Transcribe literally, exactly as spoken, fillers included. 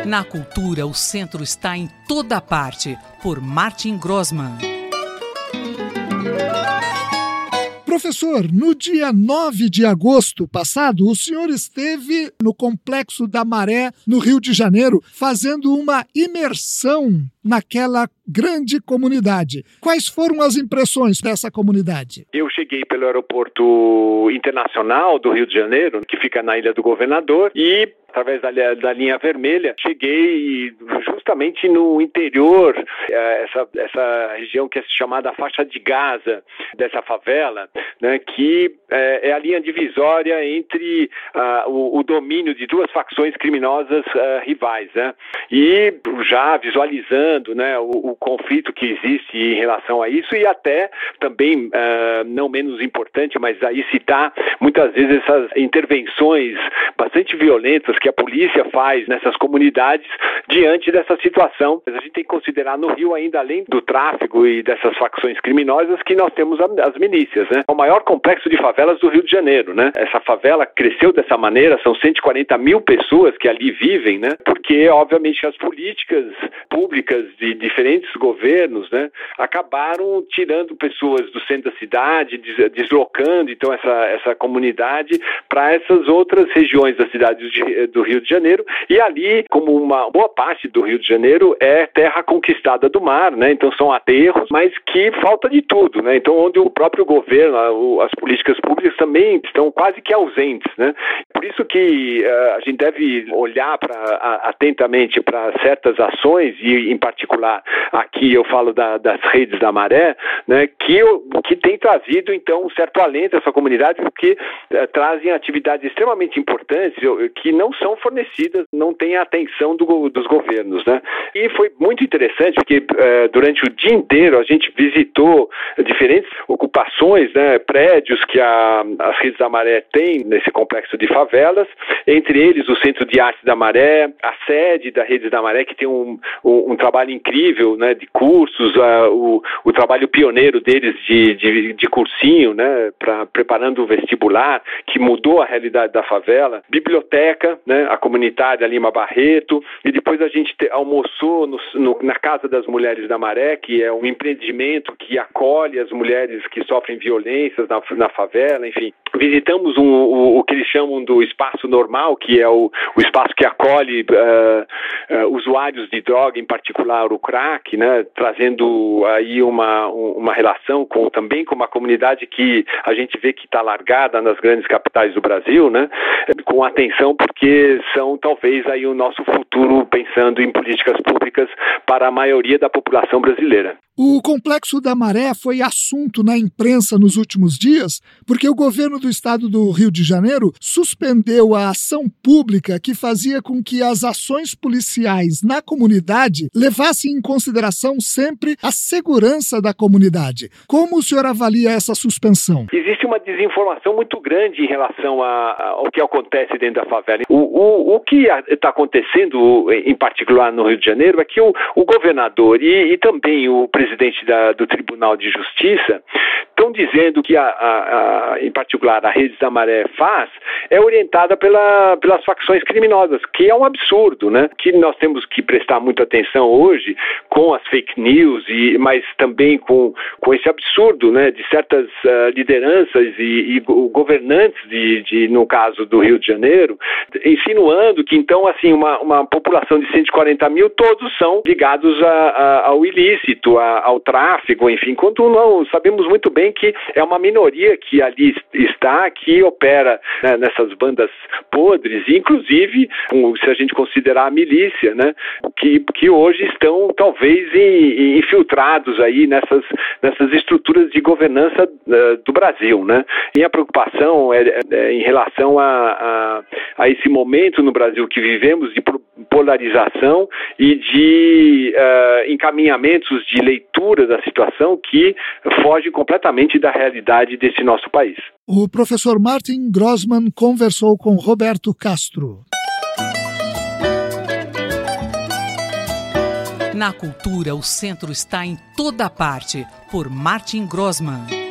Na cultura, o centro está em toda parte, por Martin Grossmann. Professor, no dia nove de agosto passado, o senhor esteve no Complexo da Maré, no Rio de Janeiro, fazendo uma imersão naquela grande comunidade. Quais foram as impressões dessa comunidade? Eu cheguei pelo aeroporto internacional do Rio de Janeiro, que fica na Ilha do Governador, e através da, da linha vermelha, cheguei justamente no interior, essa, essa região que é chamada faixa de Gaza, dessa favela, né, que é, é a linha divisória entre uh, o, o domínio de duas facções criminosas uh, rivais, né, e já visualizando, né, o, o conflito que existe em relação a isso, e até também, uh, não menos importante, mas aí citar muitas vezes essas intervenções bastante violentas que a polícia faz nessas comunidades diante dessa situação. A gente tem que considerar no Rio, ainda além do tráfico e dessas facções criminosas, que nós temos as milícias, né? O maior complexo de favelas do Rio de Janeiro, né? Essa favela cresceu dessa maneira, são cento e quarenta mil pessoas que ali vivem, né? Porque, obviamente, as políticas públicas de diferentes governos, né, acabaram tirando pessoas do centro da cidade, deslocando, então, essa, essa comunidade para essas outras regiões da cidade de, do Rio de Janeiro, e ali, como uma boa parte do Rio de Janeiro é terra conquistada do mar, né? Então são aterros, mas que falta de tudo, né? Então onde o próprio governo, as políticas públicas também estão quase que ausentes, né? Por isso que uh, a gente deve olhar pra, a, atentamente para certas ações, e em particular aqui eu falo da, das redes da Maré, né? Que, que tem trazido então um certo alento a essa comunidade, porque uh, trazem atividades extremamente importantes que não são fornecidas, não têm a atenção do, dos governos, né? E foi muito interessante porque uh, durante o dia inteiro a gente visitou diferentes ocupações, né, prédios que a, as redes da Maré têm nesse complexo de favelas, entre eles o Centro de Arte da Maré, a sede da Redes da Maré, que tem um, um, um trabalho incrível, né, de cursos, uh, o, o trabalho pioneiro deles de, de, de cursinho, né, pra, preparando o vestibular, que mudou a realidade da favela, biblioteca, né, a comunitária Lima Barreto, e depois a gente te, almoçou no, no, na Casa das Mulheres da Maré, que é um empreendimento que acolhe as mulheres que sofrem violências na, na favela, enfim. Visitamos um, o, o que eles chamam do espaço normal, que é o, o espaço que acolhe uh, uh, usuários de droga, em particular o crack, né, trazendo aí uma, uma relação com, também com uma comunidade que a gente vê que está largada nas grandes capitais do Brasil, né, com atenção, porque são talvez aí o nosso futuro, pensando em políticas públicas para a maioria da população brasileira. O Complexo da Maré foi assunto na imprensa nos últimos dias porque o governo do estado do Rio de Janeiro suspendeu a ação pública que fazia com que as ações policiais na comunidade levassem em consideração sempre a segurança da comunidade. Como o senhor avalia essa suspensão? Existe uma desinformação muito grande em relação a, a, ao que acontece dentro da favela. O, o, o que está acontecendo, em particular no Rio de Janeiro, é que o, o governador e, e também o presidente da, do Tribunal de Justiça estão dizendo que, a, a, a, em particular, a Redes da Maré faz, é orientada pela, pelas facções criminosas, que é um absurdo, né? Que nós temos que prestar muita atenção hoje com as fake news, e, mas também com, com esse absurdo, né, de certas uh, lideranças e, e governantes, de, de, no caso do Rio de Janeiro, insinuando que, então, assim, uma, uma população de cento e quarenta mil, todos são ligados a, a, ao ilícito, a, ao tráfico, enfim, quando não sabemos muito bem que é uma minoria que ali está, que opera, né, nessas bandas podres, inclusive, se a gente considerar a milícia, né, que, que hoje estão talvez in, infiltrados aí nessas, nessas estruturas de governança uh, do Brasil, né. E a preocupação é, é em relação a, a, a esse momento no Brasil que vivemos de polarização e de uh, encaminhamentos de leitura da situação que fogem completamente da realidade desse nosso país. O professor Martin Grossmann conversou com Roberto Castro. Na cultura, o centro está em toda parte, por Martin Grossmann.